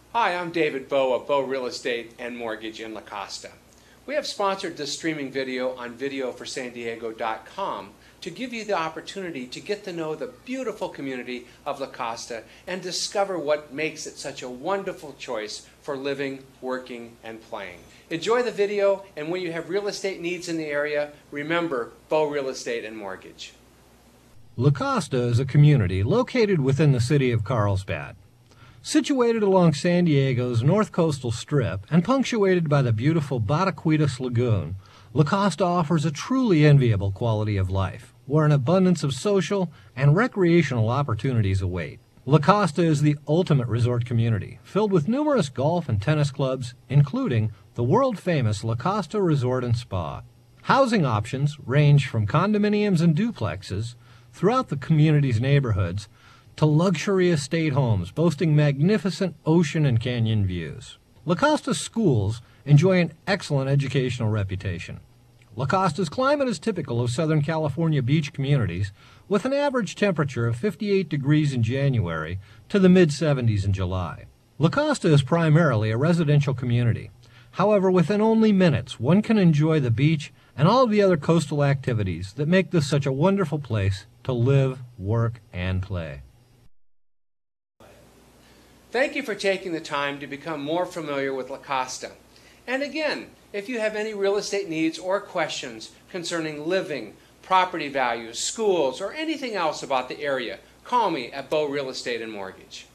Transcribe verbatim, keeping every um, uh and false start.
Hi, I'm David Bowe of Bowe Real Estate and Mortgage in La Costa. We have sponsored this streaming video on video for san diego dot com to give you the opportunity to get to know the beautiful community of La Costa and discover what makes it such a wonderful choice for living, working, and playing. Enjoy the video, and when you have real estate needs in the area, remember Bowe Real Estate and Mortgage. La Costa is a community located within the city of Carlsbad. Situated along San Diego's North Coastal Strip and punctuated by the beautiful Bataquitas Lagoon, La Costa offers a truly enviable quality of life, where an abundance of social and recreational opportunities await. La Costa is the ultimate resort community, filled with numerous golf and tennis clubs, including the world-famous La Costa Resort and Spa. Housing options range from condominiums and duplexes throughout the community's neighborhoods to luxury estate homes boasting magnificent ocean and canyon views. La Costa's schools enjoy an excellent educational reputation. La Costa's climate is typical of Southern California beach communities, with an average temperature of fifty-eight degrees in January to the mid seventies in July. La Costa is primarily a residential community. However, within only minutes, one can enjoy the beach and all of the other coastal activities that make this such a wonderful place to live, work, and play. Thank you for taking the time to become more familiar with La Costa. And again, if you have any real estate needs or questions concerning living, property values, schools, or anything else about the area, call me at Bowe Real Estate and Mortgage.